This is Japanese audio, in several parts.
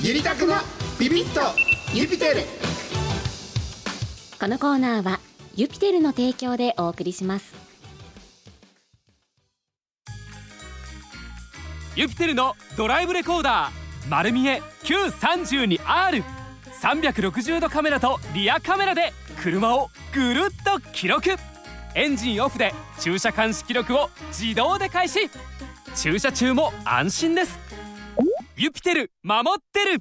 ゆりたくのビビッとユピテル。 このコーナーはユピテルの提供でお送りします。 ユピテルのドライブレコーダー丸見え Q32R、 360度カメラとリアカメラで車をぐるっと記録。エンジンオフで駐車監視記録を自動で開始。駐車中も安心です。ユピテル守ってる。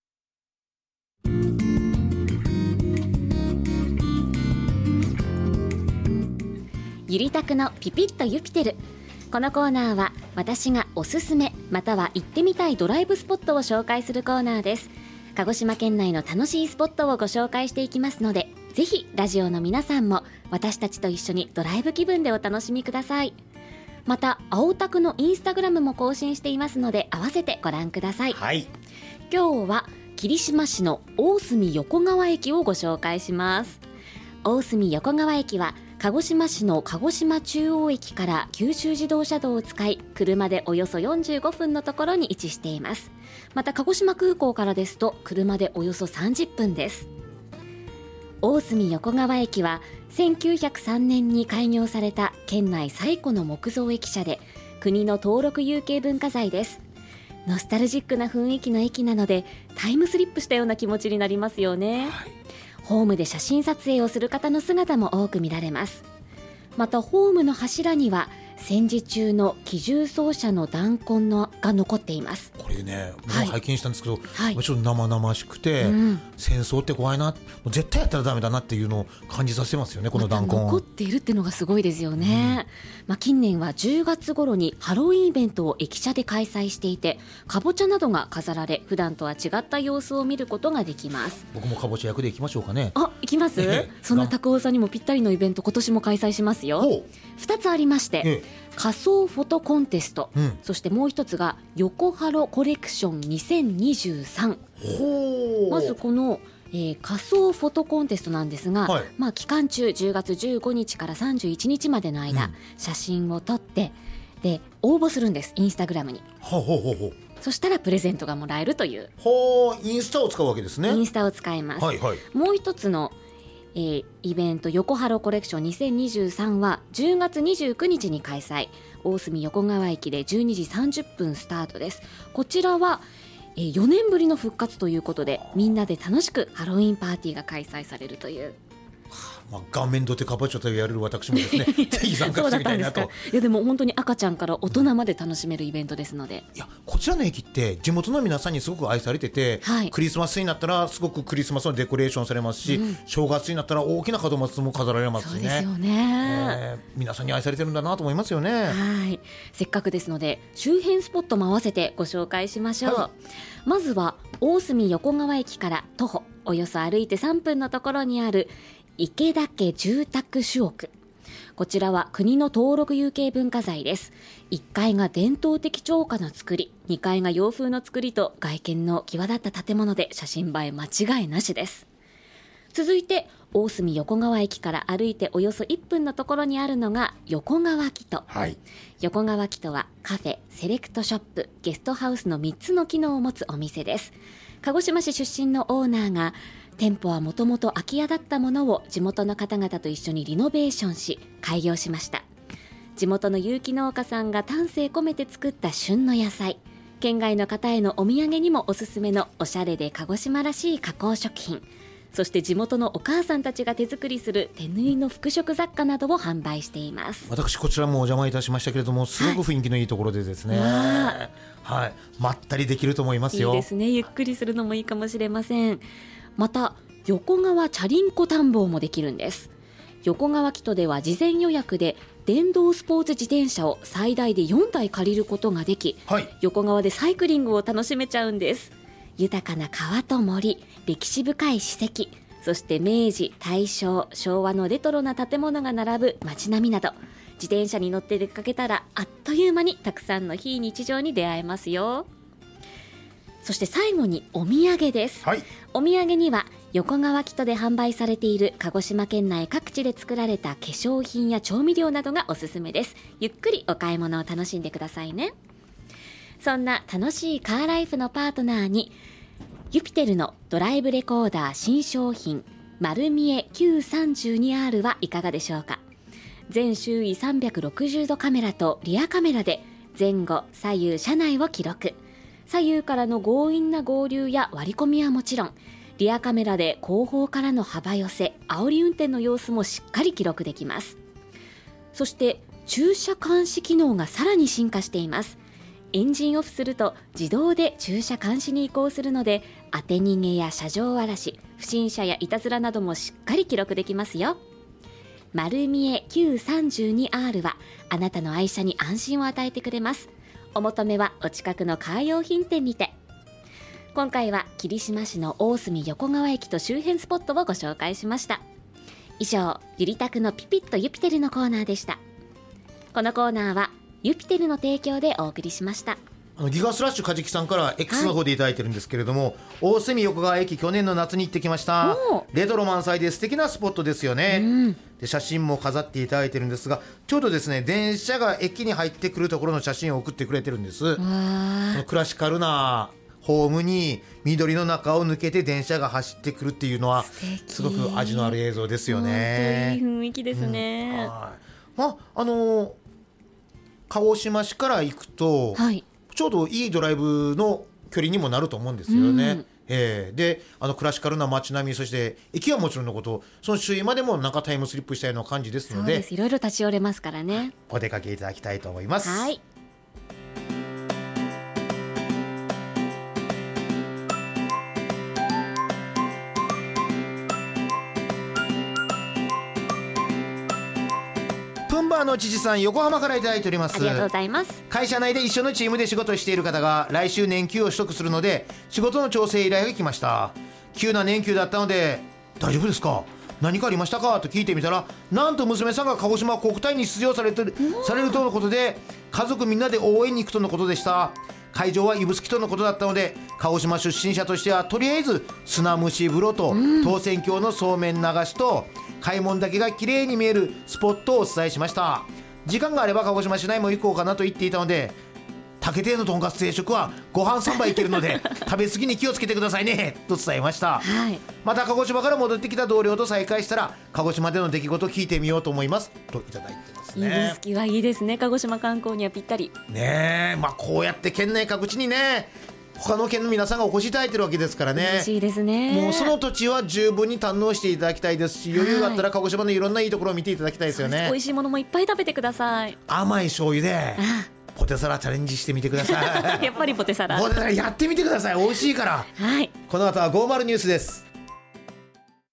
ゆりたくのピピッとユピテル。このコーナーは私がおすすめまたは行ってみたいドライブスポットを紹介するコーナーです。鹿児島県内の楽しいスポットをご紹介していきますので、ぜひラジオの皆さんも私たちと一緒にドライブ気分でお楽しみください。また青タクのインスタグラムも更新していますので、合わせてご覧ください。 はい、 今日は霧島市の大隅横川駅をご紹介します。大隅横川駅は鹿児島市の鹿児島中央駅から九州自動車道を使い、車でおよそ45分のところに位置しています。また鹿児島空港からですと車でおよそ30分です。大隅横川駅は1903年に開業された県内最古の木造駅舎で、国の登録有形文化財です。ノスタルジックな雰囲気の駅なので、タイムスリップしたような気持ちになりますよね。はい、ホームで写真撮影をする方の姿も多く見られます。またホームの柱には戦時中の機銃掃射の弾痕が残っています。 これね、もう拝見したんですけど、 はい、 ちょっと生々しくて、戦争って怖いな、もう絶対やったらダメだなっていうのを感じさせますよね、この弾痕。 残っているっていうのがすごいですよね。近年は10月頃にハロウィンイベントを駅舎で開催していて、かぼちゃなどが飾られ、普段とは違った様子を見ることができます。 僕もかぼちゃ役で行きましょうかね。 行きます、そんな拓夫さんにもぴったりのイベント、今年も開催しますよ。2つありまして、仮想フォトコンテスト、そしてもう一つが横ハロコレクション2023。まずこの、仮想フォトコンテストなんですが、期間中10月15日から31日までの間、写真を撮ってで応募するんです、インスタグラムに。そしたらプレゼントがもらえるという。 インスタを使うわけですね。 インスタを使います。もう一つのイベント横ハロコレクション2023は10月29日に開催。大隅横川駅で12時30分スタートです。こちらは4年ぶりの復活ということで、みんなで楽しくハロウィンパーティーが開催されるという。 顔面どてかぼちゃとやれる私もですねぜひ参加してみたいなと。いやでも本当に赤ちゃんから大人まで楽しめるイベントですので、 いやこちらの駅って地元の皆さんにすごく愛されてて、クリスマスになったらすごくクリスマスのデコレーションされますし、正月になったら大きな門松も飾られますしね。 そうですよね、 皆さんに愛されてるんだなと思いますよね。 せっかくですので周辺スポットも合わせてご紹介しましょう。まずは大隅横川駅から徒歩およそ歩いて3分のところにある池田家住宅主屋。こちらは国の登録有形文化財です。1階が伝統的超華の造り、2階が洋風の造りと外見の際立った建物で写真映え間違いなしです。続いて大隅横川駅から歩いておよそ1分のところにあるのが横川キト。横川キトはカフェ、セレクトショップ、ゲストハウスの3つの機能を持つお店です。鹿児島市出身のオーナーが、店舗はもともと空き家だったものを地元の方々と一緒にリノベーションし開業しました。地元の有機農家さんが丹精込めて作った旬の野菜、県外の方へのお土産にもおすすめのおしゃれで鹿児島らしい加工食品、そして地元のお母さんたちが手作りする手縫いの服飾雑貨などを販売しています。 私こちらもお邪魔いたしましたけれども、すごく雰囲気のいいところでですね、まったりできると思いますよ。 いいですね、ゆっくりするのもいいかもしれません。また横川チャリンコ探訪もできるんです。横川キトでは事前予約で電動スポーツ自転車を最大で4台借りることができ、横川でサイクリングを楽しめちゃうんです。豊かな川と森、歴史深い史跡、そして明治、大正、昭和のレトロな建物が並ぶ街並みなど、自転車に乗って出かけたらあっという間にたくさんの非日常に出会えますよ。そして最後にお土産です、お土産には横川キトで販売されている鹿児島県内各地で作られた化粧品や調味料などがおすすめです。ゆっくりお買い物を楽しんでくださいね。そんな楽しいカーライフのパートナーにユピテルのドライブレコーダー新商品丸見え Q32R はいかがでしょうか。全周囲360度カメラとリアカメラで前後左右車内を記録。左右からの強引な合流や割り込みはもちろん、リアカメラで後方からの幅寄せ、煽り運転の様子もしっかり記録できます。そして駐車監視機能がさらに進化しています。エンジンオフすると自動で駐車監視に移行するので、当て逃げや車上荒らし、不審者やいたずらなどもしっかり記録できますよ。丸見え Q32R はあなたの愛車に安心を与えてくれます。お求めはお近くのカー用品店にて。今回は霧島市の大隅横川駅と周辺スポットをご紹介しました。以上、ゆりたくのピピッとユピテルのコーナーでした。このコーナーはユピテルの提供でお送りしました。 ギガスラッシュカジキさんから X の方でいただいてるんですけれども、大隅横川駅去年の夏に行ってきました。レトロ満載で素敵なスポットですよね、で写真も飾っていただいてるんですが、ちょうどですね電車が駅に入ってくるところの写真を送ってくれてるんです。クラシカルなホームに緑の中を抜けて電車が走ってくるっていうのはすごく味のある映像ですよね。 いい雰囲気ですね、 鹿児島市から行くと、ちょうどいいドライブの距離にもなると思うんですよね、でクラシカルな街並み、そして駅はもちろんのこと、その周囲までもなんかタイムスリップしたような感じですので、 いろいろ立ち寄れますからね。 お出かけいただきたいと思います。 はい。 プンバーの知事さん、横浜からいただいております。 ありがとうございます。 会社内で一緒のチームで仕事をしている方が来週年休を取得するので、仕事の調整依頼が来ました。急な年休だったので、大丈夫ですか、何かありましたかと聞いてみたら、なんと娘さんが鹿児島国体に出場されるとのことで、家族みんなで応援に行くとのことでした。会場は指宿とのことだったので、鹿児島出身者としてはとりあえず砂蒸し風呂と当選橋のそうめん流しと開門だけが綺麗に見えるスポットをお伝えしました。時間があれば鹿児島市内も行こうかなと言っていたので、竹亭のとんかつ定食はご飯3杯いけるので食べ過ぎに気をつけてくださいねと伝えました、また鹿児島から戻ってきた同僚と再会したら鹿児島での出来事を聞いてみようと思いますといただいてますね。 指宿はいいですね。鹿児島観光にはぴったりねえ、こうやって県内各地にね他の県の皆さんがお越しいただいてるわけですからね。 嬉しいですね。 もうその土地は十分に堪能していただきたいですし、余裕があったら鹿児島のいろんないいところを見ていただきたいですよね。 美味しいものもいっぱい食べてください。 甘い醤油でポテサラチャレンジしてみてくださいやっぱりポテサラやってみてください。美味しいから、この後は50ニュースです。